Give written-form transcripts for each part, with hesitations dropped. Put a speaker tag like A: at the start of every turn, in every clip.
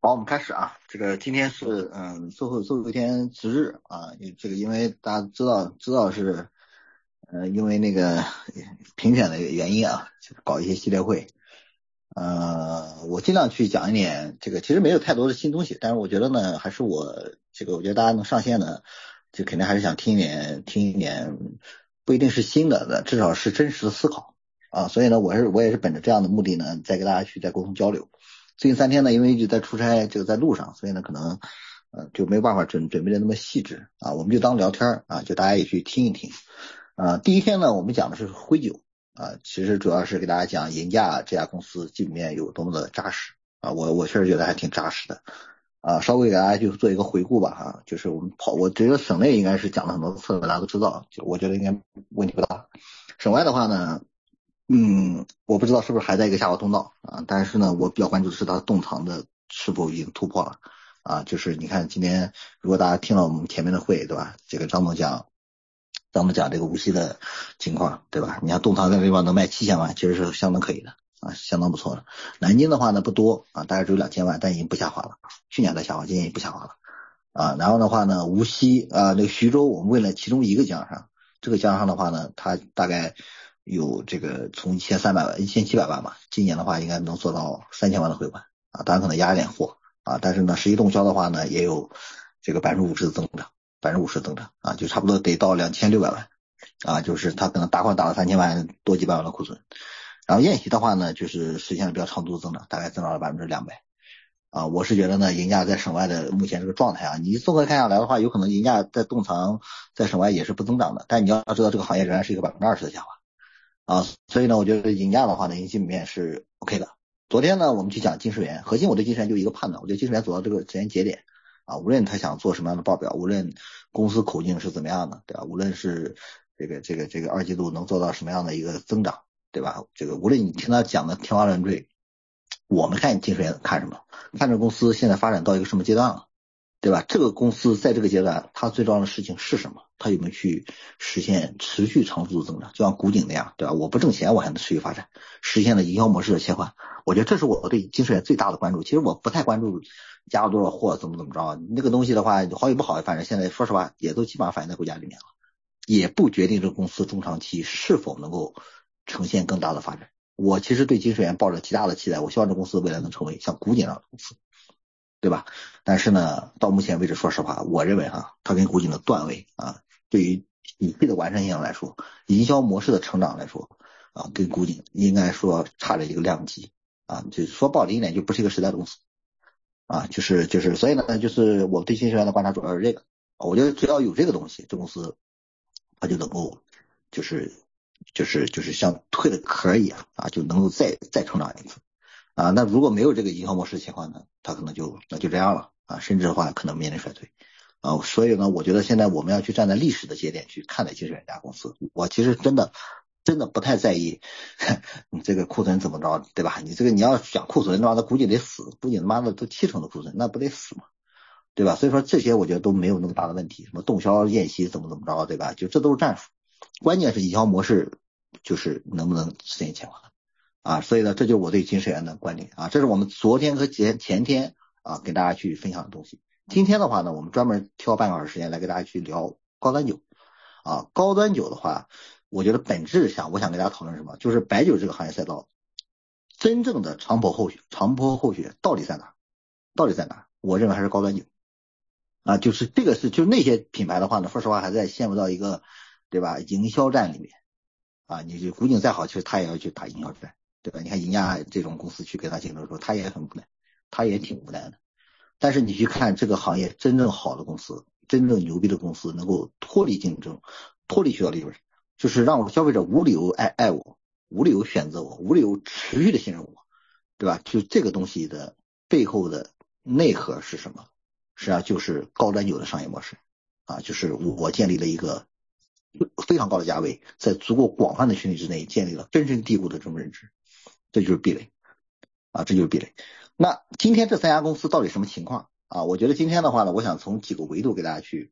A: 好，我们开始啊。今天是最后一天值日啊。因为大家知道是因为那个评选的原因啊，就是搞一些系列会。我尽量去讲一点其实没有太多的新东西，但是我觉得呢，还是我觉得大家能上线呢，就肯定还是想听一点，不一定是新的，至少是真实的思考啊。所以呢，我也是本着这样的目的呢，再跟大家去沟通交流。最近3天呢，因为一直在出差，在路上，所以呢，可能就没有办法准备的那么细致啊。我们就当聊天啊，就大家也去听一听。第一天呢，我们讲的是灰酒啊，其实主要是给大家讲银价这家公司基本面有多么的扎实啊。我确实觉得还挺扎实的啊。稍微给大家就做一个回顾吧哈，就是我觉得省内应该是讲了很多次，大家都知道，就我觉得应该问题不大。省外的话呢，我不知道是不是还在一个下滑通道啊，但是呢，我比较关注的是它动藏的是否已经突破了啊。就是你看今天如果大家听了我们前面的会，对吧？张总讲这个无锡的情况，对吧？你看动藏在这地方能卖7000万，其实是相当可以的啊，相当不错的。南京的话呢不多啊，大概只有2000万，但已经不下滑了，去年在下滑，今年也不下滑了啊。然后的话呢，无锡那个徐州，我们为了其中一个经销商，这个经销商的话呢，它大概有从1300万、1700万吧，今年的话应该能做到3000万的回款啊，当然可能压一点货啊，但是呢，实际动销的话呢，也有50%的增长，50%的增长啊，就差不多得到2600万啊，就是它可能打款打了3000万多几百万的库存。然后宴席的话呢，就是实现了比较长足的增长，大概增长了200%啊。我是觉得呢，银价在省外的目前这个状态啊，你综合看下来的话，有可能银价在动藏在省外也是不增长的，但你要知道这个行业仍然是一个20%的下滑啊，所以呢，我觉得银价的话呢，基本面是 OK 的。昨天呢，我们去讲金石元，核心我对金石元就一个判断，我觉得金石元走到这个时间节点啊，无论他想做什么样的报表，无论公司口径是怎么样的，对吧？无论是这个二季度能做到什么样的一个增长，对吧？无论你听他讲的天花乱坠，我们看金石元看什么？看这公司现在发展到一个什么阶段了？对吧？这个公司在这个阶段，它最重要的事情是什么？它有没有去实现持续长足的增长？就像古井那样，对吧？我不挣钱，我还能持续发展，实现了营销模式的切换。我觉得这是我对金石元最大的关注。其实我不太关注加了多少货，怎么着，那个东西的话，好与不好，反正现在说实话，也都基本上反映在股价里面了，也不决定这个公司中长期是否能够呈现更大的发展。我其实对金石元抱着极大的期待，我希望这公司未来能成为像古井那样的公司。对吧？但是呢，到目前为止，说实话，我认为它跟古井的段位啊，对于体系的完善性来说，营销模式的成长来说啊，跟古井应该说差着一个量级啊，就说不好听一点，就不是一个时代的公司啊，所以呢，就是我对新石元的观察主要是这个，我觉得只要有这个东西，这公司它就能够就是像蜕了壳一样啊，就能够再成长一次。啊，那如果没有这个营销模式的情况呢，它可能就这样了啊，甚至的话可能面临衰退啊。所以呢，我觉得现在我们要去站在历史的节点去看待金石元这家公司。我其实真的不太在意你这个库存怎么着，对吧？你要讲库存的话，那估计得死，估计他妈的都70%的库存，那不得死吗？对吧？所以说这些我觉得都没有那么大的问题，什么动销宴席怎么着，对吧？就这都是战术，关键是营销模式就是能不能实现前化。啊，所以呢，这就是我对金石元的观点啊，这是我们昨天和前天啊给大家去分享的东西。今天的话呢，我们专门挑半个小时时间来给大家去聊高端酒啊。高端酒的话，我觉得本质上我想跟大家讨论什么，就是白酒这个行业赛道真正的长坡后雪到底在哪？我认为还是高端酒啊，就是这个就是那些品牌的话呢，说实话还在陷入到一个对吧营销战里面啊，你就古井再好，其实他也要去打营销战。对吧？你看银亚这种公司去跟他竞争的时候，他也很无奈，他也挺无奈的。但是你去看这个行业真正好的公司，真正牛逼的公司，能够脱离竞争，脱离渠道利润，就是让我消费者无理由爱我，无理由选择我，无理由持续的信任我，对吧？就这个东西的背后的内核是什么？实际上就是高端酒的商业模式啊，就是我建立了一个非常高的价位，在足够广泛的群体之内建立了根深蒂固的这种认知。这就是壁垒啊，这就是壁垒。那今天这3家公司到底什么情况啊？我觉得今天的话呢，我想从几个维度给大家去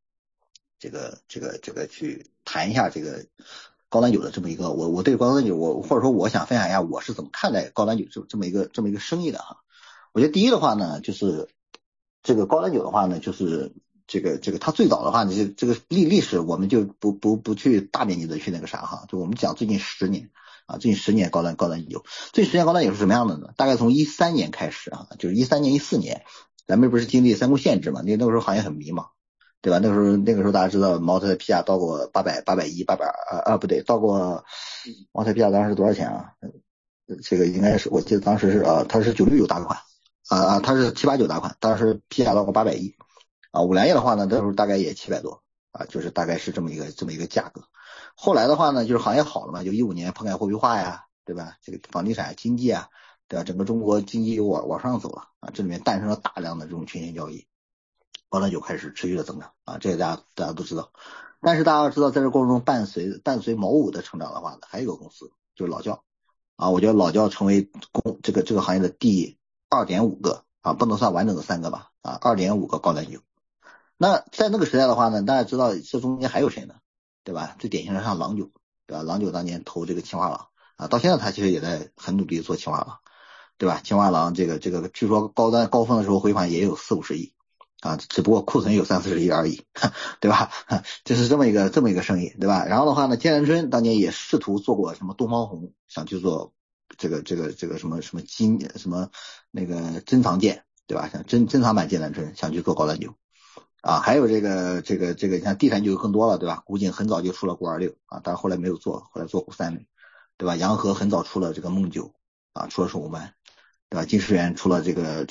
A: 去谈一下这个高端酒的这么一个我对高端酒或者说我想分享一下我是怎么看待高端酒这么一个生意的哈。 我觉得第一的话呢，就是这个高端酒的话呢，就是这个它最早的话呢，这个历史我们就不去大面积的去那个啥哈，就我们讲最近10年啊，最近10年高端酒，最近10年高端酒是什么样的呢？大概从13年开始啊，就是13年14年，咱们不是经历三顾限制嘛，那个时候行业很迷茫。对吧？那个时候大家知道茅台啤价到过800、810、不对，到过茅台啤价当时是多少钱啊？这个应该是我记得当时是它是969大款它是789大款，当时啤价到过810五粮液的话呢，那时候大概也700多就是大概是这么一个价格。后来的话呢，就是行业好了嘛，就15年棚改货币化呀，对吧？这个房地产经济啊，对吧？整个中国经济又往上走了这里面诞生了大量的这种权限交易。高端酒开始持续的增长这个大家都知道。但是大家要知道，在这过程中伴随某五的成长的话呢，还有一个公司就是老窖我觉得老窖成为这个行业的第2.5个不能算完整的3个吧2.5个高端酒。那在那个时代的话呢，大家知道这中间还有谁呢？对吧？最典型的像郎酒，对吧？郎酒当年投这个青蛙郎到现在他其实也在很努力做青蛙郎，对吧？青蛙郎这个据说高峰的时候回款也有40-50亿只不过库存有30-40亿而已，对吧？这是这么一个生意，对吧？然后的话呢，剑南春当年也试图做过什么东方红，想去做这个什么金什么那个珍藏剑，对吧？像珍藏版剑南春想去做高端酒还有这个你看地产酒更多了，对吧？古井很早就出了526但是后来没有做，后来做530，对吧？洋河很早出了这个梦酒出了手工班，对吧？金石园出了这个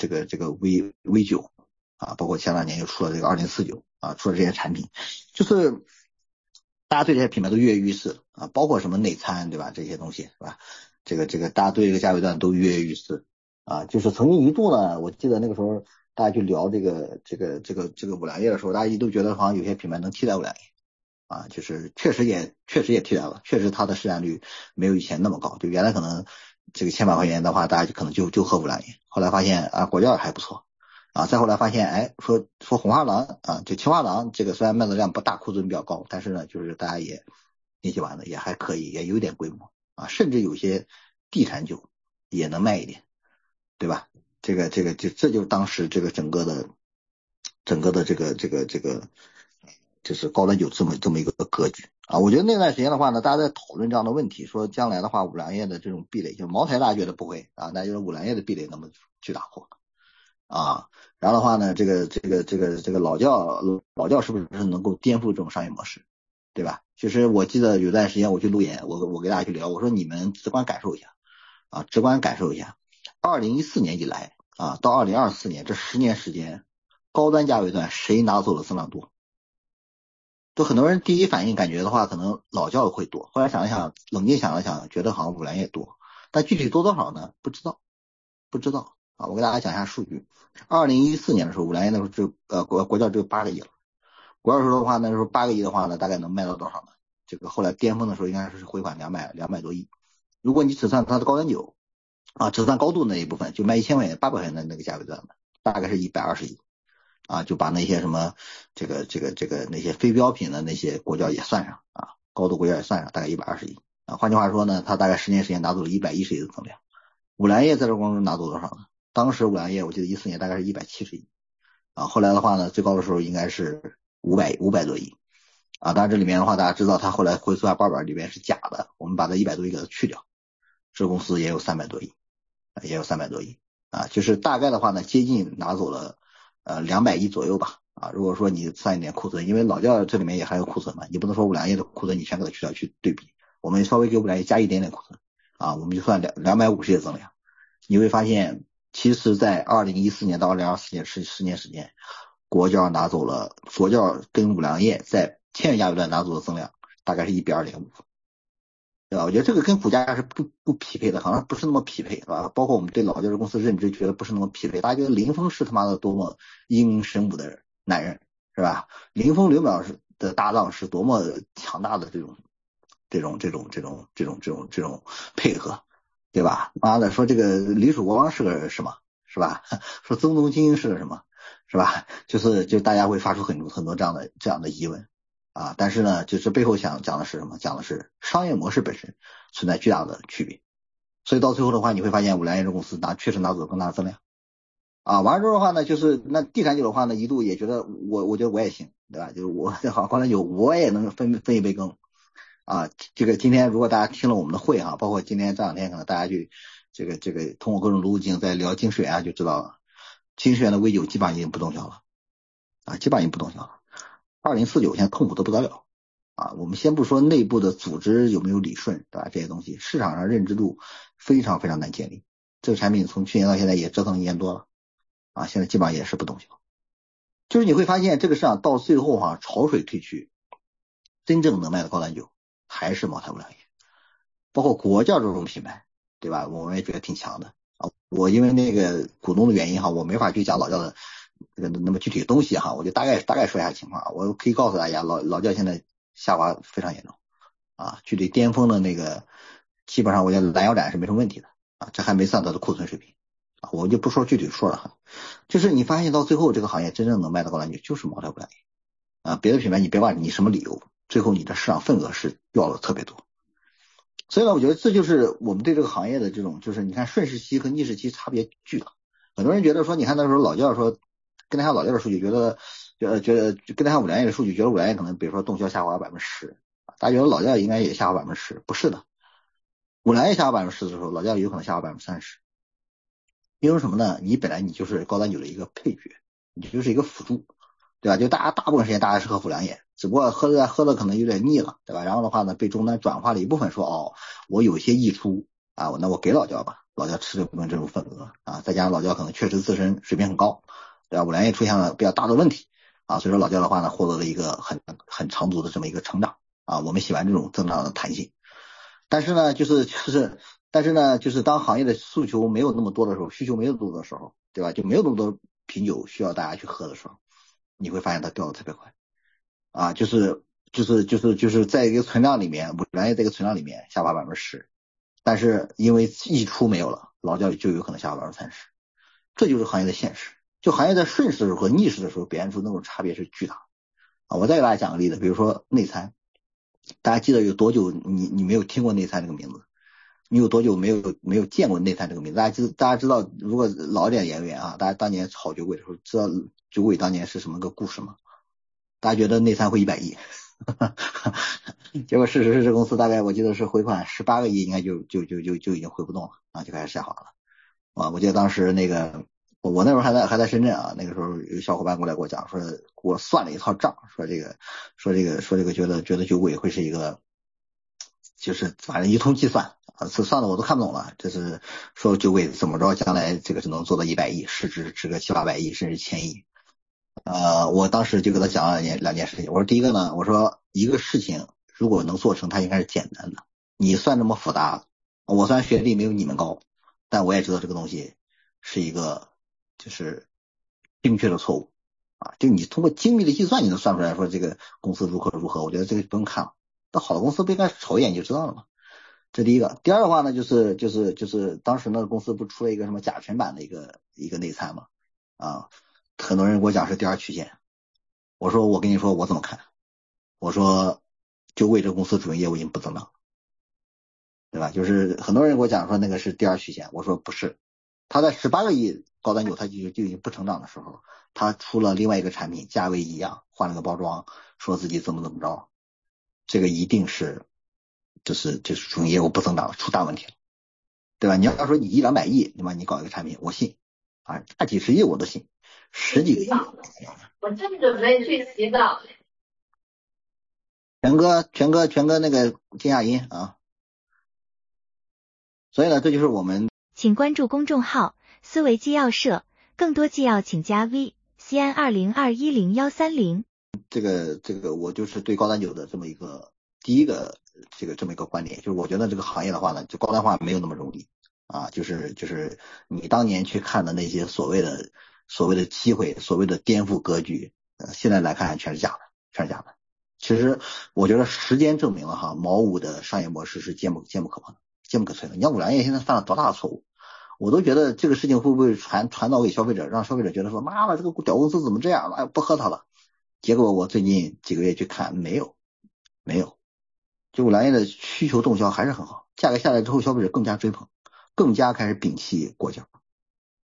A: V 酒包括前2年又出了这个2049出了这些产品，就是大家对这些品牌都跃跃欲试包括什么内参，对吧？这些东西，对吧？这个大家对这个价位段都跃跃欲试就是曾经一度呢，我记得那个时候大家去聊这个五粮液的时候，大家一度觉得好像有些品牌能替代五粮液就是确实也替代了，确实它的市占率没有以前那么高，就原来可能这个千把块钱的话，大家可能就喝五粮液，后来发现果酱还不错再后来发现说红花郎就青花郎这个虽然卖的量不大，库存比较高，但是呢就是大家也年纪玩的也还可以，也有点规模甚至有些地产酒也能卖一点，对吧？这就是当时这个整个的这个就是高端酒这么一个格局我觉得那段时间的话呢，大家在讨论这样的问题，说将来的话五粮液的这种壁垒，就茅台大家觉得不会大家觉得五粮液的壁垒能不能去打破然后的话呢，这个老窖是不是能够颠覆这种商业模式，对吧？其实我记得有段时间我去路演，我给大家去聊，我说你们直观感受一下2014年以来到2024年这10年时间，高端价位段谁拿走了增量多？就很多人第一反应感觉的话，可能老窖会多，后来想了想，冷静想了想，觉得好像五粮液多，但具体多少呢？不知道我给大家讲一下数据。2014年的时候，五粮液那时候国窖只有8个亿了。国窖时候的话，那时候8个亿的话呢，大概能卖到多少呢？这个后来巅峰的时候应该是回款200多亿。如果你只算它的高端酒只算高度那一部分，就卖1000块钱、800块钱的那个价位段的，大概是120亿就把那些什么这个那些非标品的那些国窖也算上高度国窖也算上，大概120亿换句话说呢，它大概10年时间拿走了110亿的增量。五粮液在这过程中拿走多少呢？当时五粮液我记得14年大概是170亿后来的话呢，最高的时候应该是500多亿当然这里面的话，大家知道它后来回溯报表里面是假的，我们把这100多亿给它去掉，这公司也有300多亿就是大概的话呢，接近拿走了200亿左右吧如果说你算一点库存，因为老窖这里面也还有库存嘛，你不能说五粮液的库存你全给它去掉去对比，我们稍微给五粮液加一点点库存我们就算250亿的增量，你会发现其实在2014年到2024年10年时间，国窖跟五粮液在千元价位段拿走的增量大概是1比2.5，对吧？我觉得这个跟股价是不匹配的，好像不是那么匹配，是吧？包括我们对老窖这公司认知，觉得不是那么匹配。大家觉得林峰是他妈的多么英明神武的男人，是吧？林峰刘淼的搭档是多么强大的这种配合，对吧？妈的，说这个李曙光是个什么，是吧？说曾东京是个什么，是吧？就大家会发出很多这样的疑问但是呢，就是背后想讲的是什么？讲的是商业模式本身存在巨大的区别，所以到最后的话，你会发现五粮液这公司确实拿走了更大的增量完了之后的话呢，就是那地产酒的话呢，一度也觉得我觉得我也行，对吧？就是我好高粱酒我也能分一杯羹这个今天如果大家听了我们的会包括今天这两天可能大家去这个通过各种路径在聊精选就知道了，精选的微酒基本上已经不动销了基本上已经不动销了。2049现在痛苦的不得了我们先不说内部的组织有没有理顺，对吧？这些东西市场上认知度非常非常难建立。这个产品从去年到现在也折腾1年多了现在基本上也是不动销。就是你会发现这个市场到最后潮水退去，真正能卖的高端酒还是茅台、五粮液，包括国窖这种品牌，对吧？我们也觉得挺强的我因为那个股东的原因我没法去讲老窖的这个那么具体的东西我就大概说一下情况我可以告诉大家，老窖现在下滑非常严重距离巅峰的那个基本上我觉得拦腰斩是没什么问题的这还没算它的库存水平我就不说具体说了就是你发现到最后这个行业真正能卖的高端酒就是茅台、五粮液别的品牌你别管你什么理由，最后你的市场份额是掉了特别多。所以呢，我觉得这就是我们对这个行业的这种，就是你看顺势期和逆势期差别巨大。很多人觉得说，你看那时候老窖说跟他老窖的数据，觉得跟他五粮液的数据，觉得五粮液可能比如说动销下滑10%，大家觉得老窖应该也下滑10%，不是的，五粮液下滑10%的时候，老窖有可能下滑30%。因为什么呢？你本来你就是高端酒的一个配角，你就是一个辅助，对吧？就大部分时间大家是喝五粮液，只不过喝的可能有点腻了，对吧？然后的话呢，被终端转化了一部分说我有一些溢出那我给老窖吧，老窖吃这部分这种份额再加上老窖可能确实自身水平很高，对吧？五粮液出现了比较大的问题所以说老窖的话呢，获得了一个很长足的这么一个成长我们喜欢这种增长的弹性。但是呢，就是当行业的诉求没有那么多的时候，需求没有那么多的时候，对吧？就没有那么多品酒需要大家去喝的时候，你会发现它掉的特别快就是在一个存量里面，五粮液这个存量里面下滑10%，但是因为溢出没有了，老窖就有可能下滑30%，这就是行业的现实。就行业在顺势的时候和逆势的时候表现出那种差别是巨大我再给大家讲个例子，比如说内参，大家记得有多久你没有听过内参这个名字？你有多久没有见过内参这个名字？大家知道，如果老一点演员大家当年炒酒鬼的时候，知道酒鬼当年是什么个故事吗？大家觉得内参会100亿，结果事实是这公司大概我记得是回款18个亿，应该就已经回不动了就开始下滑了我记得当时那个我那时候还在深圳那个时候有小伙伴过来给我讲说，给我算了一套账，说这个觉得酒鬼会是一个，就是反正一通计算算的我都看不懂了，这是说酒鬼怎么着将来这个是能做到100亿，市值值个700-800亿甚至1000亿我当时就给他讲了两件事情。我说第一个呢，我说一个事情如果能做成，它应该是简单的。你算这么复杂，我虽然学历没有你们高，但我也知道这个东西是一个就是精确的错误就你通过精密的计算，你能算出来说这个公司如何如何。我觉得这个不用看了，那好的公司不应该瞅一眼就知道了吗？这第一个。第二的话呢，就是当时那个公司不出了一个什么甲醛版的一个内参嘛很多人给我讲是第二曲线，我跟你说我怎么看，我说酒鬼这个公司主营业务已经不增长，对吧？就是很多人给我讲说那个是第二曲线，我说不是，他在18个亿高端酒他就已经不成长的时候，他出了另外一个产品，价位一样，换了个包装，说自己怎么着，这个一定是就是主营业务不增长出大问题了，对吧？你要说你100-200亿，对吧？你搞一个产品，我信大几十亿我都信，十几个亿。
B: 我正准备去洗澡。
A: 全哥那个静下音所以呢，这就是我们。
C: 请关注公众号思维纪要社，更多纪要请加 V CN20210130。
A: 这个我就是对高端酒的这么一个第一个这么一个观点，就是我觉得这个行业的话呢，就高端化没有那么容易就是你当年去看的那些所谓的机会，所谓的颠覆格局，现在来看全是假的。其实我觉得时间证明了茅五的商业模式是坚不可破的，坚不可摧的。你像五粮液现在犯了多大的错误，我都觉得这个事情会不会传导给消费者，让消费者觉得说妈的这个屌公司怎么这样了，不喝它了。结果我最近几个月去看，没有，就五粮液的需求动销还是很好，价格下来之后，消费者更加追捧，更加开始摒弃国窖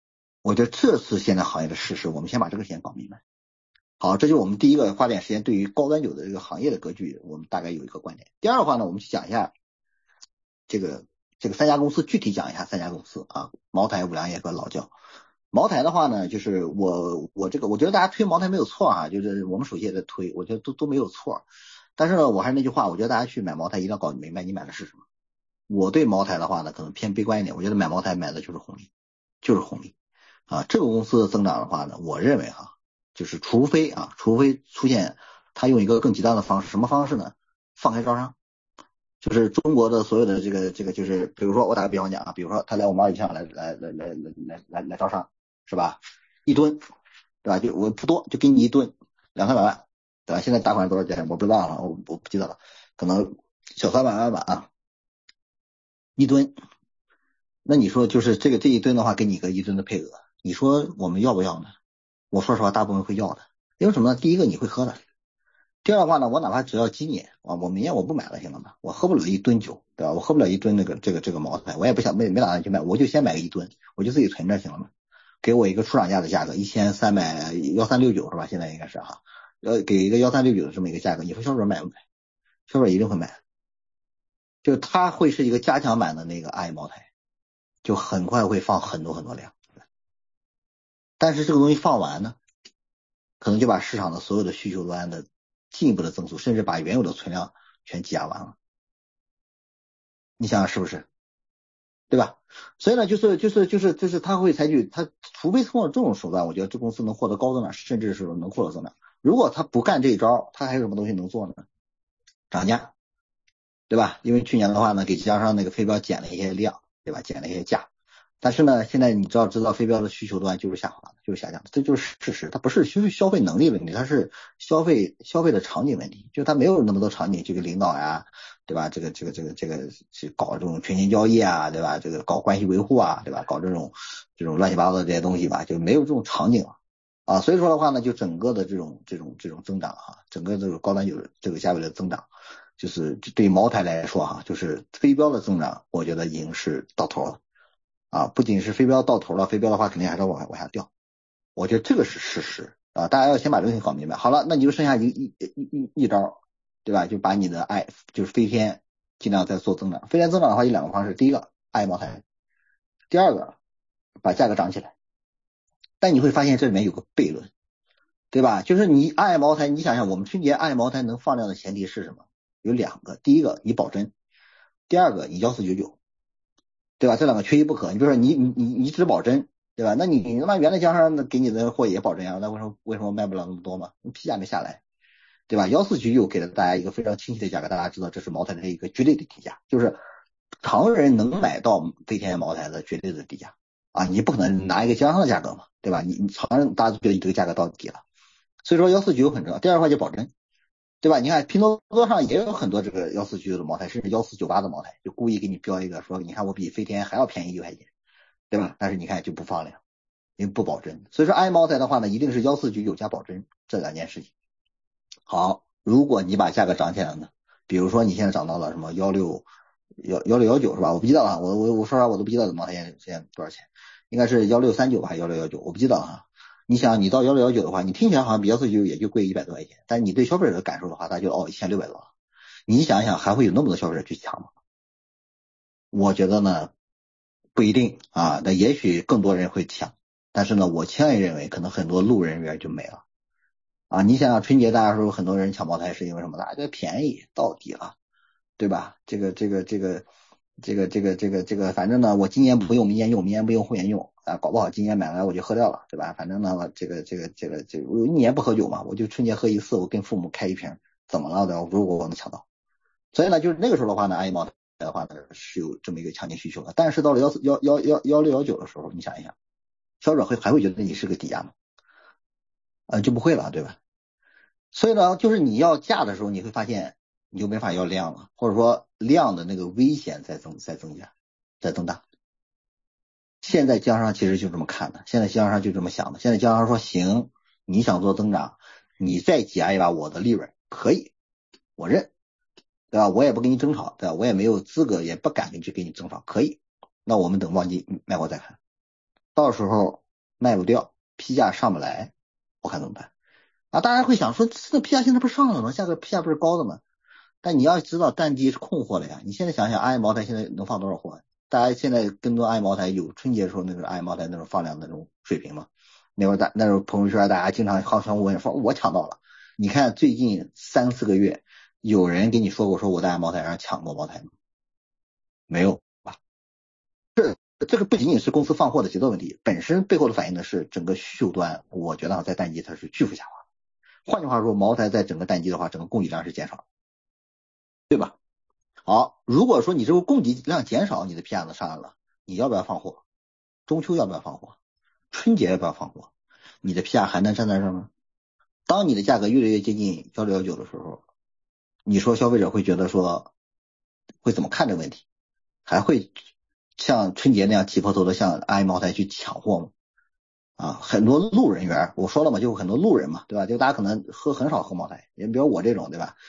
A: 我觉得这是现在行业的事实，我们先把这个先搞明白。好，这就是我们第一个花点时间对于高端酒的这个行业的格局，我们大概有一个观点。第二的话呢，我们去讲一下这个三家公司，具体讲一下三家公司啊，茅台、五粮液和老窖。茅台的话呢，就是我觉得大家推茅台没有错啊，就是我们首席也在推，我觉得都没有错。但是呢，我还是那句话，我觉得大家去买茅台一定要搞明白你买的是什么。我对茅台的话呢，可能偏悲观一点，我觉得买茅台买的就是红利，就是红利啊。这个公司的增长的话呢，我认为就是除非出现它用一个更极端的方式，什么方式呢？放开招商，就是中国的所有的这个就是，比如说我打个比方讲啊，比如说他来我们二级市场来招商，是吧？一吨，对吧？就我不多，就给你一吨，200-300万，对吧？现在大款多少钱我不知道了，我不记得了，可能小300万吧啊，一吨。那你说就是这一吨的话，给你个一吨的配额，你说我们要不要呢？我说实话，大部分会要的，因为什么呢？第一个你会喝的，第二的话呢，我哪怕只要今年啊，我明年我不买了，行了吗？我喝不了一吨酒，对吧？我喝不了一吨这个茅台，我也不想没打算去买，我就先买个一吨，我就自己存着，行了吗？给我一个出厂价的价格1369是吧？现在应该是哈，给一个1369的这么一个价格，你说消费者买不买？消费者一定会买，就它会是一个加强版的那个爱茅台，就很快会放很多量，但是这个东西放完呢，可能就把市场的所有的需求端的进一步的增速，甚至把原有的存量全挤压完了。你想想是不是？对吧？所以呢，就是他会采取他，除非通过这种手段，我觉得这公司能获得高增长，甚至是能获得增长。如果他不干这一招，他还有什么东西能做呢？涨价，对吧？因为去年的话呢，给经销商那个飞镖减了一些量，对吧？减了一些价。但是呢，现在你知道飞镖的需求端就是下滑的，就是下降的，这就是事实。它不是消费能力问题，它是消费的场景问题，就它没有那么多场景，这个领导呀，对吧？这个去搞这种权限交易啊，对吧？这个搞关系维护啊，对吧？搞这种乱七八糟的这些东西吧，就没有这种场景了啊。所以说的话呢，就整个的这种增长哈，整个这个高端酒这个价位的增长，就是对于茅台来说哈，就是飞镖的增长，我觉得已经是到头了。啊，不仅是飞镖到头了，飞镖的话肯定还是往下掉，我觉得这个是事实啊，大家要先把这个东西搞明白。好了，那你就剩下一招，对吧？就把你的就是飞天尽量再做增长。飞天增长的话有2个方式，第一个爱茅台，第二个把价格涨起来。但你会发现这里面有个悖论，对吧？就是你爱茅台，你想想我们春节爱茅台能放量的前提是什么？有2个，第一个你保真，第二个你1499。对吧？这2个缺一不可。你比如说你只保真，对吧？那你他妈原来经销商给你的货也保真啊，那为什么卖不了那么多嘛？批价没下来，对吧？1499给了大家一个非常清晰的价格，大家知道这是茅台的一个绝对的低价，就是常人能买到飞天茅台的绝对的低价啊！你不可能拿一个经销商的价格嘛，对吧？你常人大家都觉得你这个价格到底了，所以说1499很重要。第二个话就保真。对吧？你看拼多多上也有很多这个1499的茅台，甚至1498的茅台，就故意给你标一个说，你看我比飞天还要便宜1块钱，对吧？但是你看就不放量，因为不保真。所以说爱茅台的话呢，一定是1499加保真这2件事情。好，如果你把价格涨起来呢，比如说你现在涨到了什么1619是吧？我不记得了，我说实话我都不记得茅台现在多少钱，应该是1639吧，还是1619，我不记得了哈。你想你到1619的话，你听起来好像比1499也就贵100多块钱，但你对消费者的感受的话，他就1600多，你想想还会有那么多消费者去抢吗？我觉得呢不一定啊，那也许更多人会抢，但是呢我倾向于认为可能很多路人缘就没了啊。你想想春节大家说很多人抢茅台是因为什么？大家觉得便宜到底了，对吧？反正呢，我今年不用，明年用，明年不用，后年用啊，搞不好今年买来我就喝掉了，对吧？反正呢，我我1年不喝酒嘛，我就春节喝1次，我跟父母开1瓶，怎么了？对吧？如果我能抢到，所以呢，就是那个时候的话呢，爱茅台的话呢是有这么一个强劲需求的。但是到了1619的时候，你想一想，消费者还会觉得你是个低价吗？就不会了，对吧？所以呢，就是你要价的时候，你会发现你就没法要量了，或者说量的那个危险在增加，在增大。现在经销商其实就这么看的，现在经销商就这么想的。现在经销商说行，你想做增长，你再挤压一把我的利润，可以，我认，对吧？我也不跟你争吵，对吧？我也没有资格，也不敢去跟你争吵，可以。那我们等旺季卖货再看，到时候卖不掉，批价上不来，我看怎么办啊？大家会想说，这批价现在不是上了吗？价格批价不是高的吗？但你要知道淡季是空货了呀。你现在想想，阿姨茅台现在能放多少货？大家现在跟踪阿姨茅台有春节时候那个阿姨茅台那种放量的那种水平吗？那时候朋友圈大家经常好相互问说，我抢到了。你看最近3-4个月，有人给你说过说我在阿姨茅台上抢过茅台吗？没有吧？这个不仅仅是公司放货的节奏问题，本身背后的反映的是整个需求端，我觉得在淡季它是巨幅下滑。换句话说，茅台在整个淡季的话，整个供给量是减少，对吧？好，如果说你这个供给量减少，你的批价能上来了，你要不要放货？中秋要不要放货？春节要不要放货？你的批价还能站在这儿吗？当你的价格越来越接近1619的时候，你说消费者会觉得说会怎么看这个问题？还会像春节那样挤破头的向阿姨茅台去抢货吗？啊，很多路人缘，我说了嘛，就很多路人嘛，对吧？就大家可能很少喝茅台，也比如我这种，对吧？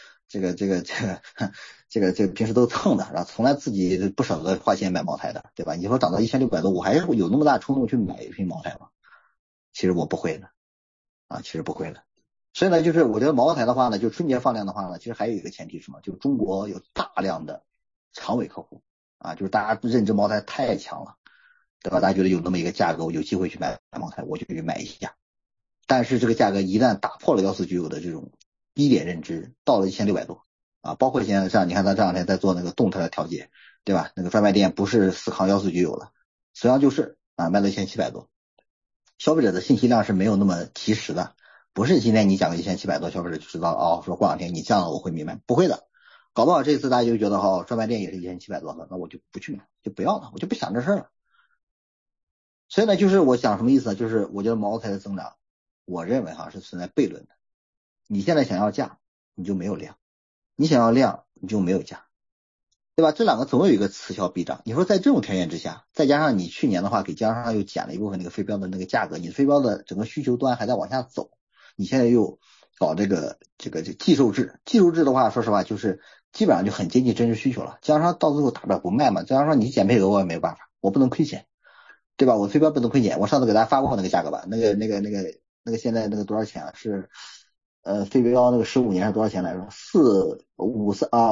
A: 这个平时都蹭的，然后从来自己不舍得花钱买茅台的，对吧？你说涨到1600多，我还是会有那么大冲动去买一瓶茅台吗？其实我不会的啊，其实不会的。所以呢，就是我觉得茅台的话呢，就春节放量的话呢，其实还有一个前提是什么？就是中国有大量的长尾客户啊，就是大家认知茅台太强了，对吧？大家觉得有那么一个价格，我有机会去买茅台，我就去买一下。但是这个价格一旦打破了1499的这种低点认知，到了1600多啊，包括现在像你看他这两天在做那个动态的调节，对吧？那个专卖店不是死扛1499了，实际上就是啊卖到1700多，消费者的信息量是没有那么及时的，不是今天你讲个1700多，消费者就知道哦，说过两天你降了我会明白，不会的，搞不好这次大家就觉得哦，专卖店也是1700多的，那我就不去买，就不要了，我就不想这事了。所以呢，就是我讲什么意思呢？就是我觉得茅台的增长，我认为是存在悖论的。你现在想要价，你就没有量；你想要量，你就没有价，对吧？这两个总有一个此消彼长。你说在这种条件之下，再加上你去年的话给经销商又减了一部分那个飞镖的那个价格，你飞镖的整个需求端还在往下走，你现在又搞这个寄售制，寄售制的话，说实话就是基本上就很接近真实需求了。经销商到最后大不了不卖嘛，经销商你减配额我也没有办法，我不能亏钱。对吧？我飞镖不能亏钱，我上次给大家发过那个价格吧，那个现在那个多少钱啊？是飞镖那个15年是多少钱来着？453啊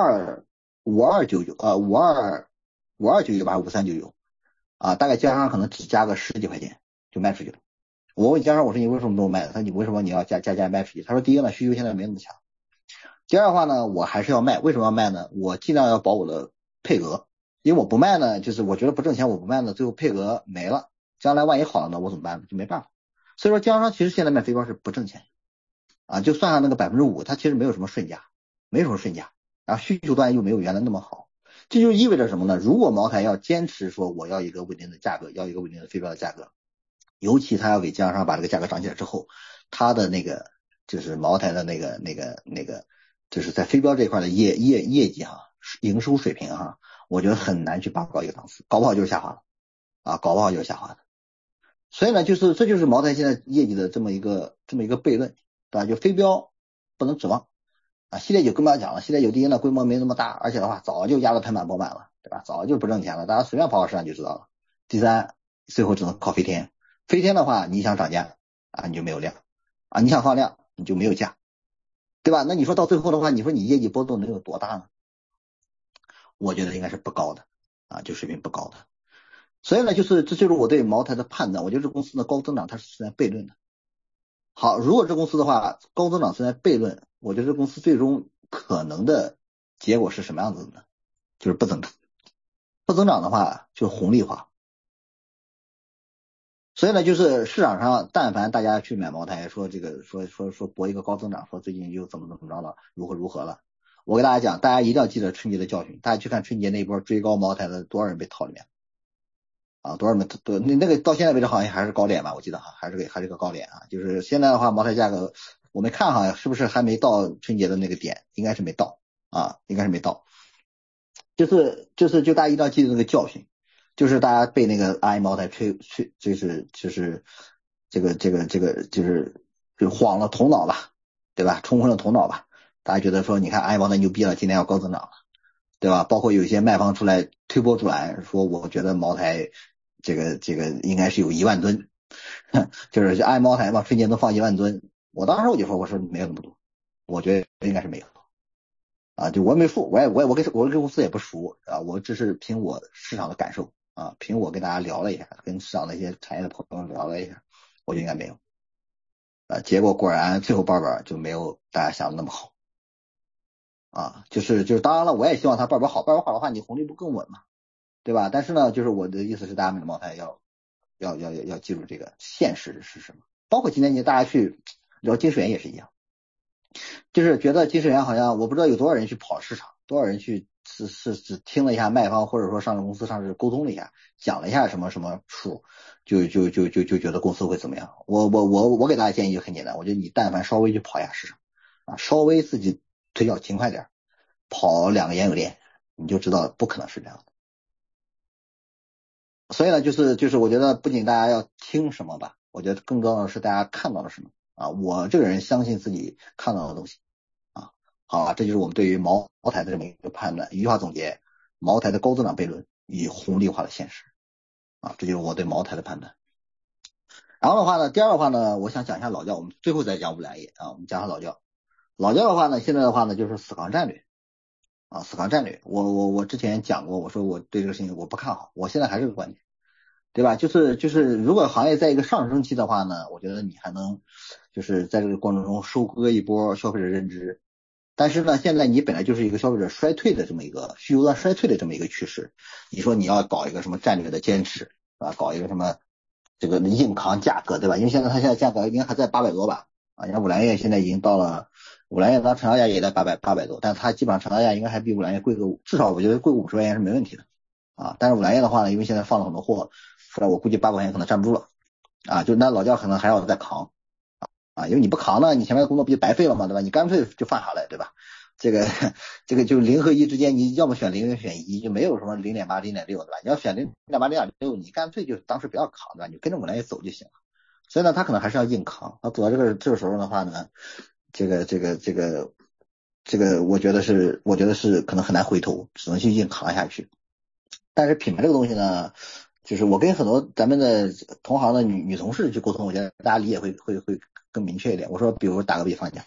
A: 5299啊5299吧，5399啊，大概经销商可能只加个10几块钱就卖出去了。我问经销商，我说你为什么不卖？他说你为什么你要加卖出去？他说第一个呢，需求现在没那么强，第二的话呢，我还是要卖，为什么要卖呢？我尽量要保我的配额。因为我不卖呢，就是我觉得不挣钱，我不卖呢，最后配额没了，将来万一好了呢，我怎么办呢？就没办法。所以说经销商其实现在卖飞镖是不挣钱啊，就算上那个5%，它其实没有什么顺价，没什么顺价，然后需求端又没有原来那么好，这就意味着什么呢？如果茅台要坚持说我要一个稳定的价格，要一个稳定的飞镖的价格，尤其他要给经销商把这个价格涨起来之后，他的那个就是茅台的那个就是在飞镖这块的业绩营收水平我觉得很难去拔高一个档次，搞不好就是下滑了啊，搞不好就是下滑的。所以呢，这就是茅台现在业绩的这么一个悖论，对吧？就飞镖不能指望啊，系列酒更不要讲了，系列酒第一呢规模没那么大，而且的话早就压得盆满钵满了，对吧？早就不挣钱了，大家随便跑跑市场就知道了。第三，最后只能靠飞天，飞天的话你想涨价啊，你就没有量啊，你想放量你就没有价，对吧？那你说到最后的话，你说你业绩波动能有多大呢？我觉得应该是不高的啊，就水平不高的。所以呢，这就是我对茅台的判断。我觉得这公司的高增长它是存在悖论的。好，如果这公司的话高增长存在悖论，我觉得这公司最终可能的结果是什么样子的呢？就是不增长。不增长的话就是红利化。所以呢，就是市场上但凡大家去买茅台，说这个说博一个高增长，说最近又怎么着了，如何了。我给大家讲，大家一定要记得春节的教训。大家去看春节那一波追高茅台的多少人被套里面啊？多少人那个到现在为止好像还是高点吧？我记得还是个高点啊。就是现在的话，茅台价格我没看是不是还没到春节的那个点？应该是没到啊，应该是没到。就大家一定要记得那个教训，就是大家被那个阿姨茅台就是这个就晃了头脑吧，对吧？冲昏了头脑吧。大家觉得说，你看阿姨茅台牛逼了，今年要高增长了，对吧？包括有一些卖方出来推波助澜，说我觉得茅台这个应该是有1万吨就是按茅台嘛，春节能放1万吨。当时我就说，我说没有那么多，我觉得应该是没有啊，就我没数，我跟公司也不熟啊，我只是凭我市场的感受啊，凭我跟大家聊了一下，跟市场的一些产业的朋友聊了一下，我就应该没有结果果然最后报表就没有大家想的那么好啊，就是当然了，我也希望它报表好，报表好的话，你红利不更稳嘛，对吧？但是呢，就是我的意思是，大家买茅台要记住这个现实是什么，包括今天大家去聊金水源也是一样。就是觉得金石元好像我不知道有多少人去跑市场，多少人去只听了一下卖方或者说上市公司上市沟通了一下，讲了一下什么什么数，就觉得公司会怎么样。我给大家建议就很简单，我觉得你但凡稍微去跑一下市场啊，稍微自己腿脚勤快点，跑2个研有链，你就知道不可能是这样的。所以呢，就是我觉得不仅大家要听什么吧，我觉得更重要的是大家看到了什么啊。我这个人相信自己看到的东西。好啊，这就是我们对于茅台的这么一个判断。一句话总结：茅台的高增长悖论与红利化的现实啊，这就是我对茅台的判断。然后的话呢，第二的话呢，我想讲一下老窖，我们最后再讲五粮液啊，我们讲下老窖。老窖的话呢，现在的话呢就是死扛战略啊，死扛战略。我之前讲过，我说我对这个事情我不看好，我现在还是这个观点，对吧？就是如果行业在一个上升期的话呢，我觉得你还能就是在这个过程中收割一波消费者认知。但是呢，现在你本来就是一个消费者衰退的这么一个需求端衰退的这么一个趋势，你说你要搞一个什么战略的坚持啊，搞一个什么这个硬扛价格，对吧？因为它现在价格应该还在800多吧，啊，你看五粮液现在已经到了，五粮液它成交价也在800多，但它基本上成交价应该还比五粮液贵个，至少我觉得贵50块钱是没问题的啊。但是五粮液的话呢，因为现在放了很多货出来，我估计800块钱可能站不住了啊，就那老窖可能还要再扛。啊，因为你不扛呢，你前面的工作不就白费了吗？对吧？你干脆就放下来，对吧？这个这个就0和1之间，你要么选0，要么选1，就没有什么0.8、0.6，对吧？你要选0.8、0.6，你干脆就当时不要扛，对吧？你跟着五粮液走就行了。所以呢，他可能还是要硬扛。他走到这个时候的话呢，这个，我觉得是可能很难回头，只能去硬扛下去。但是品牌这个东西呢，就是我跟很多咱们的同行的女同事去沟通，我觉得大家理解会更明确一点。我说，比如打个比方讲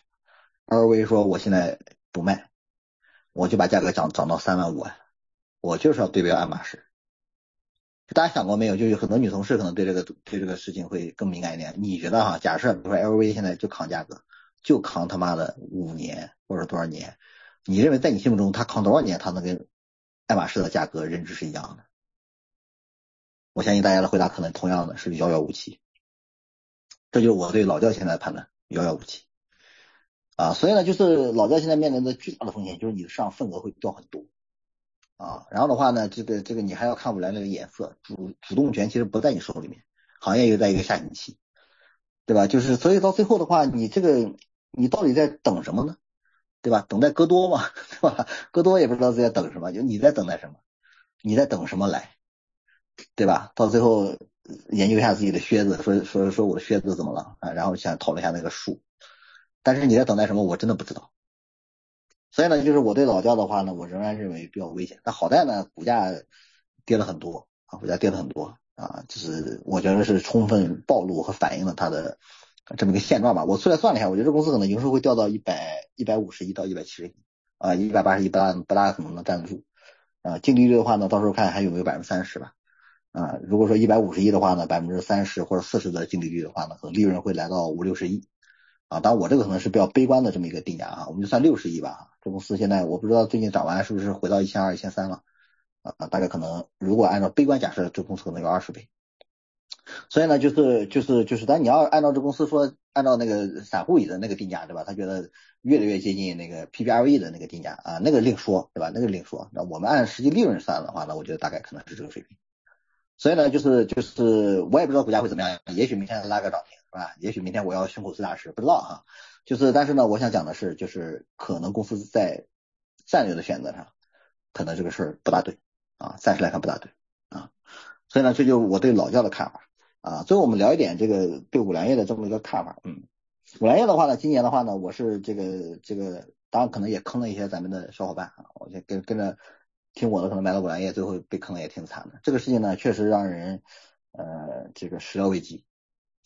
A: ，LV 说我现在不卖，我就把价格涨到3.5万，我就是要对标爱马仕。大家想过没有？就有很多女同事可能对这个事情会更敏感一点。你觉得哈？假设比如说 LV 现在就扛价格，就扛他妈的5年或者多少年，你认为在你心目中他扛多少年，他能跟爱马仕的价格认知是一样的？我相信大家的回答可能同样的是遥遥无期。这就是我对老窖现在的判断，遥遥无期啊。所以呢，就是老窖现在面临的巨大的风险就是你的市场份额会掉很多啊。然后的话呢，这个你还要看未来那个颜色，主动权其实不在你手里面，行业又在一个下行期，对吧？就是所以到最后的话，你到底在等什么呢？对吧？等待戈多嘛，对吧？戈多也不知道自己在等什么，就你在等待什么？你在等什么来？对吧？到最后研究一下自己的靴子，说我的靴子怎么了啊？然后想讨论一下那个数，但是你在等待什么？我真的不知道。所以呢，就是我对老窖的话呢，我仍然认为比较危险。但好在呢，股价跌了很多啊，股价跌了很多啊，就是我觉得是充分暴露和反映了它的这么一个现状吧。我出来算了一下，我觉得这公司可能营收会掉到150亿到170亿啊，180亿不大可能能站得住啊。净利率的话呢，到时候看还有没有30%吧。啊，如果说150亿的话呢，30%或者40%的净利率的话呢，可能利润会来到50-60亿啊。当然我这个可能是比较悲观的这么一个定价啊，我们就算60亿吧。这公司现在我不知道最近涨完是不是回到1200、1300了啊？大概可能如果按照悲观假设，这公司可能有20倍。所以呢，但你要按照这公司说，按照那个散户里的那个定价，对吧？他觉得越来越接近那个 PBRE 的那个定价啊，那个另说，对吧？那个另说。那我们按实际利润算的话呢，我觉得大概可能是这个水平。所以呢，我也不知道股价会怎么样，也许明天拉个涨停，是吧？也许明天我要胸口碎大石，不知道哈。但是呢，我想讲的是，可能公司在战略的选择上，可能这个事儿不大对啊，暂时来看不大对啊。所以呢，这就是我对老窖的看法啊。最后我们聊一点这个对五粮液的这么一个看法。五粮液的话呢，今年的话呢，我是这个，当然可能也坑了一些咱们的小伙伴啊，我就跟着。听我的可能买了五粮液，最后被坑的也挺惨的。这个事情呢，确实让人这个始料未及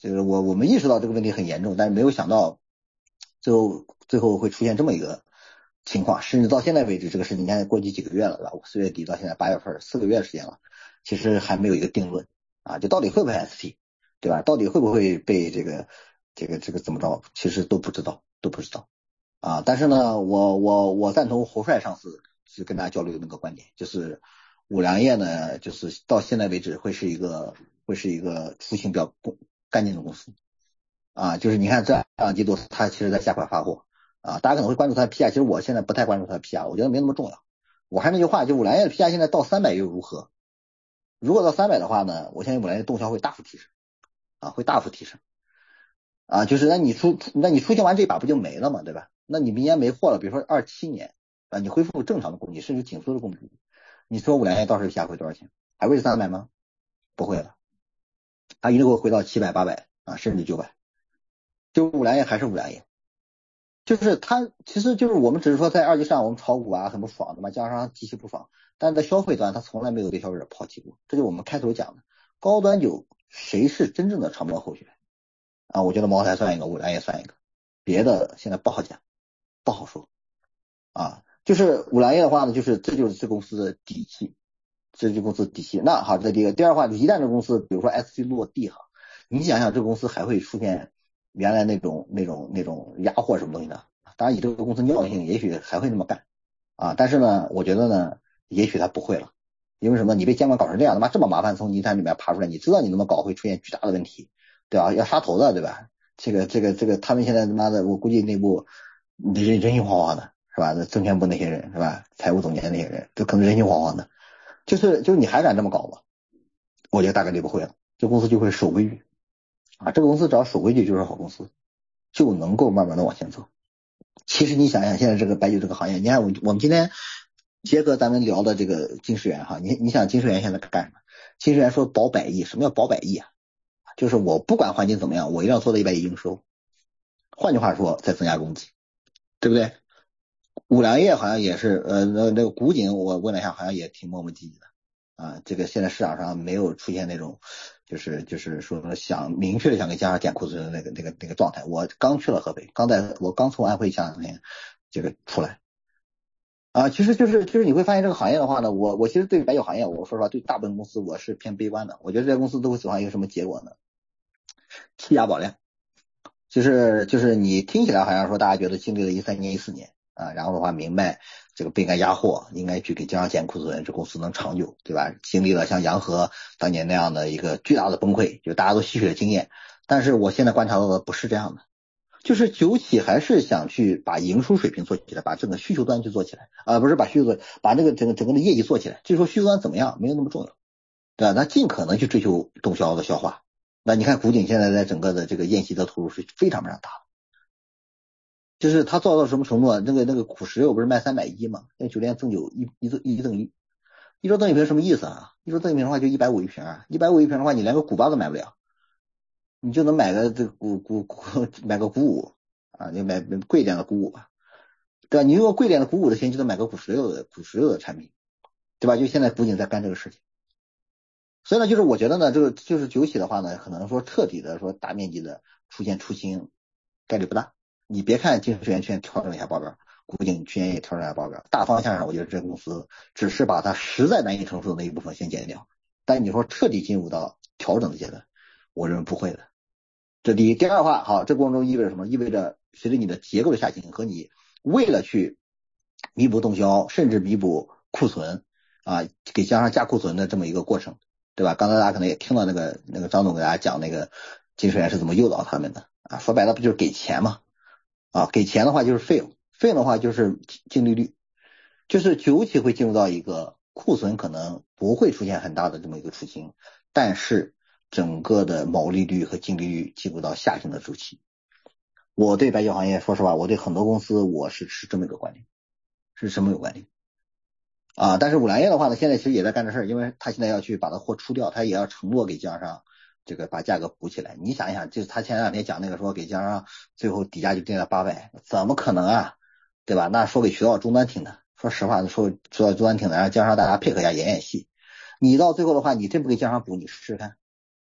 A: 这个我们意识到这个问题很严重，但是没有想到最后会出现这么一个情况，甚至到现在为止，这个事情你看过去几个月了，对吧？4月底到现在8月份，4个月的时间了，其实还没有一个定论啊，就到底会不会 ST， 对吧？到底会不会被这个怎么着？其实都不知道啊。但是呢，我赞同侯帅上次是跟大家交流的那个观点，就是五粮液呢，就是到现在为止会是一个出勤比较干净的公司啊。就是你看这2季度它其实在加快发货啊，大家可能会关注它的 PR， 其实我现在不太关注它的 PR， 我觉得没那么重要。我还是那句话，就五粮液的 PR 现在到300又如何？如果到300的话呢，我相信五粮液的动销会大幅提升啊，会大幅提升啊。就是那你出清完这一把不就没了嘛，对吧？那你明年没货了，比如说27年啊，你恢复正常的供给，甚至紧缩的供给，你说五粮液到时候下回多少钱？还会是300吗？不会了，它一定会回到700、800啊，甚至900。就五粮液还是五粮液，就是它其实就是我们只是说在二级市场我们炒股啊很不爽的嘛，加上极其不爽，但是在消费端它从来没有被消费者抛弃过，这就是我们开头讲的高端酒谁是真正的长标候选人啊？我觉得茅台算一个，五粮液算一个，别的现在不好讲，不好说啊。就是五粮液的话呢，就是这就是这公司的底气，这就是公司底气。那好，这第一个，第二话，一旦这公司比如说 SC 落地哈，你想想这公司还会出现原来那种压货什么东西的？当然以这个公司尿性，也许还会那么干啊。但是呢，我觉得呢，也许他不会了，因为什么？你被监管搞成这样，他妈这么麻烦，从泥潭里面爬出来，你知道你那么搞会出现巨大的问题，对吧？要杀头的，对吧？这个，他们现在他妈的，我估计内部人心惶惶的，是吧？证券部那些人是吧？财务总监那些人都可能人心惶惶的，就是你还敢这么搞吗？我觉得大概率不会了，这公司就会守规矩啊。这个公司只要守规矩就是好公司，就能够慢慢的往前走。其实你想想现在这个白酒这个行业，你看我们今天结合咱们聊的这个金世元哈，你想金世元现在干什么？金世元说保100亿，什么叫保100亿啊？就是我不管环境怎么样，我一定要做到100亿营收。换句话说，再增加供给，对不对？五粮液好像也是，那个古井我问了一下，好像也挺磨磨唧唧的啊。这个现在市场上没有出现那种，就是说想明确的想给加上减库存的那个状态。我刚去了合肥，我刚从安徽前2天这个出来啊。其实就是你会发现这个行业的话呢，我其实对白酒行业，我说实话对大部分公司我是偏悲观的。我觉得这些公司都会走向一个什么结果呢？欺压保量。就是你听起来好像说大家觉得经历了13年14年啊，然后的话明白这个不应该压货，应该去给经销商减库存，这公司能长久，对吧？经历了像洋河当年那样的一个巨大的崩溃，就大家都吸取了经验。但是我现在观察到的不是这样的，就是酒企还是想去把营收水平做起来，把整个需求端去做起来不是把需求端，把这个整个的业绩做起来。至于说需求端怎么样，没有那么重要，对吧？他尽可能去追求动销的消化。那你看古井现在在整个的这个宴席的投入是非常大的，就是他做到什么程度啊？那个苦石榴不是卖310吗？那酒店赠酒一赠1，一周赠一瓶什么意思啊？一周赠一瓶的话就150一瓶啊，150一瓶的话你连个古巴都买不了，你就能买个这买个古五啊，你买贵一点的古五吧，对吧？你用贵一点的古五的钱就能买个苦石榴的产品，对吧？就现在古井在干这个事情。所以呢，就是我觉得呢，这个就是酒企的话呢，可能说彻底的说大面积的出现出清概率不大。你别看金世元去年调整了一下报表，古井去年也调整了一下报表，大方向上我觉得这个公司只是把它实在难以承受的那一部分先减掉，但你说彻底进入到调整的阶段，我认为不会的。这第一。第二的话，好，这过程中意味着什么？意味着随着你的结构的下行和你为了去弥补动销，甚至弥补库存啊，给加上加库存的这么一个过程。对吧？刚才大家可能也听到那个张总给大家讲那个金世元是怎么诱导他们的啊，说白了不就是给钱嘛啊，给钱的话就是费用的话就是净利率，就是酒企会进入到一个库存可能不会出现很大的这么一个出清，但是整个的毛利率和净利率进入到下行的周期。我对白酒行业说实话，我对很多公司我是持这么一个观点，是什么有观点啊？但是五粮液的话呢，现在其实也在干这事儿，因为他现在要去把它货出掉，他也要承诺给经销商这个把价格补起来。你想一想，就是他前2天讲那个说给经销商最后底价就定在800，怎么可能啊？对吧？那说给渠道终端听的，说实话，说到终端听的，让经销商大家配合一下演戏。你到最后的话，你真不给经销商补，你试试看，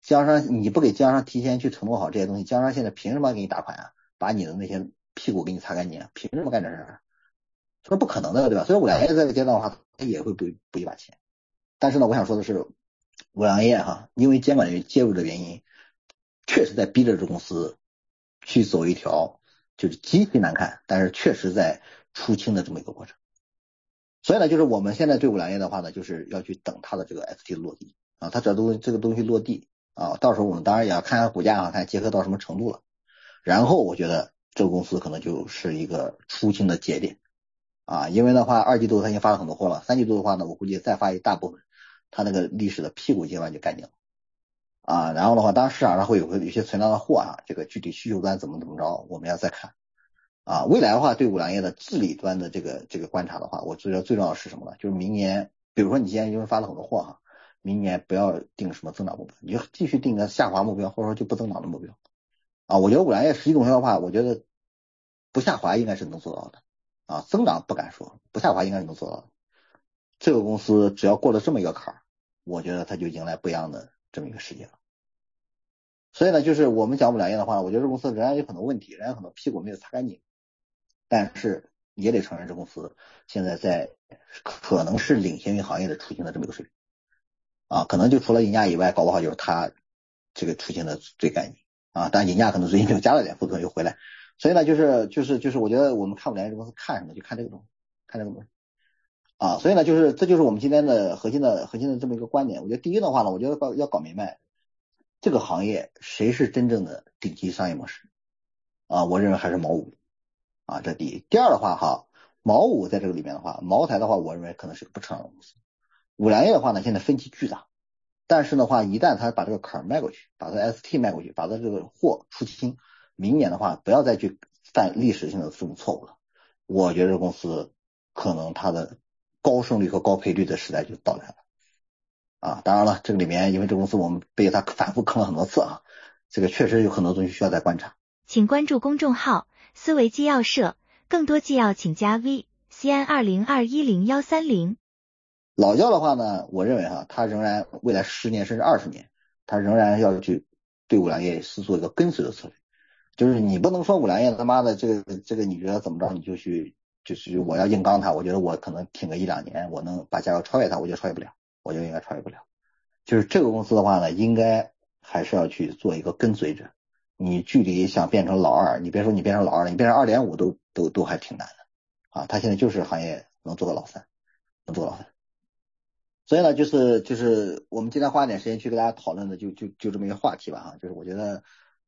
A: 经销商你不给经销商提前去承诺好这些东西，经销商现在凭什么给你打款啊？把你的那些屁股给你擦干净啊？凭什么干这事儿？这是不可能的，对吧？所以五粮液这个阶段的话，它也会补一把钱。但是呢，我想说的是，五粮液哈，因为监管介入的原因，确实在逼着这公司去走一条就是极其难看，但是确实在出清的这么一个过程。所以呢，就是我们现在对五粮液的话呢，就是要去等它的这个 ST 落地啊，它只要这个东西落地啊，到时候我们当然也要看看股价啊，看结合到什么程度了。然后我觉得这个公司可能就是一个出清的节点啊，因为的话二季度它已经发了很多货了，三季度的话呢，我估计再发一大部分，它那个历史的屁股阶段就干净了啊。然后的话，当然市场上会有些存量的货啊，这个具体需求端怎么着，我们要再看。啊，未来的话，对五粮液的治理端的这个观察的话，我觉得最重要的是什么呢？就是明年，比如说你今年因为发了很多货哈，明年不要定什么增长目标，你就继续定个下滑目标，或者说就不增长的目标。啊，我觉得五粮液实际动销的话，我觉得不下滑应该是能做到的。啊，增长不敢说，不下滑应该是能做到的。这个公司只要过了这么一个坎儿，我觉得它就迎来不一样的这么一个世界了。所以呢，就是我们讲五粮液的话，我觉得这公司仍然有很多问题，仍然有很多屁股没有擦干净。但是也得承认，这公司现在在可能是领先于行业的出清的这么一个水平啊，可能就除了银价以外，搞不好就是它这个出清的最干净啊。但银价可能最近又加了点幅度又回来，所以呢，就是我觉得我们看五粮液这公司看什么就看这个东西，看这个东西啊。所以呢，这就是我们今天的核心的这么一个观点。我觉得第一的话呢，我觉得要搞明白这个行业谁是真正的顶级商业模式啊，我认为还是茅五。啊，这第一。第二的话哈，茅五在这个里面的话，茅台的话，我认为可能是个不成长的公司。五粮液的话呢，现在分歧巨大，但是的话，一旦他把这个坎儿迈过去，把这 ST 迈过去，把他这个货出清，明年的话不要再去犯历史性的这种错误了。我觉得这公司可能它的高胜率和高赔率的时代就到来了。啊，当然了，这个里面因为这公司我们被它反复坑了很多次啊，这个确实有很多东西需要再观察。
C: 请关注公众号思维纪要社，更多纪要请加 VCN20210130。
A: 老窖的话呢，我认为哈，它仍然未来10年甚至20年，它仍然要去对五粮液是做一个跟随的策略，就是你不能说五粮液他妈的这个你觉得怎么着你就去，就是我要硬刚它，我觉得我可能挺个1-2年，我能把价格超越它，我觉得超越不了，我觉得应该超越不了。就是这个公司的话呢，应该还是要去做一个跟随者。你距离想变成老二，你别说你变成老二了，你变成2.5都还挺难的啊！他现在就是行业能做到老三，能做到老三。所以呢，就是我们今天花点时间去跟大家讨论的就这么一个话题吧哈，就是我觉得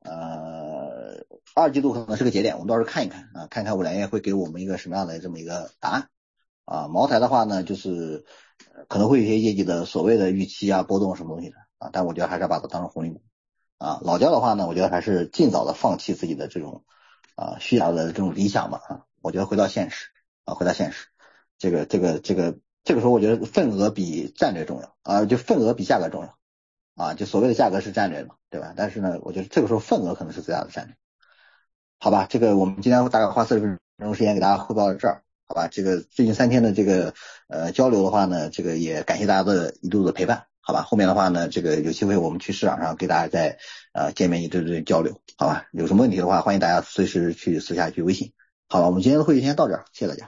A: 二季度可能是个节点，我们到时候看一看啊，看看五粮液会给我们一个什么样的这么一个答案啊。茅台的话呢，就是可能会有一些业绩的所谓的预期啊波动什么东西的啊，但我觉得还是要把它当成红利股。啊，老窖的话呢，我觉得还是尽早的放弃自己的这种虚假的这种理想吧啊，我觉得回到现实啊，回到现实，这个时候我觉得份额比战略重要啊，就份额比价格重要啊，就所谓的价格是战略嘛，对吧？但是呢，我觉得这个时候份额可能是最大的战略，好吧？这个我们今天大概花40分钟时间给大家汇报到这儿，好吧？这个最近3天的这个交流的话呢，这个也感谢大家的一路的陪伴。好吧，后面的话呢，这个有机会我们去市场上给大家再见面一对交流，好吧？有什么问题的话，欢迎大家随时去私下去微信。好了，我们今天的会议先到这儿，谢谢大家。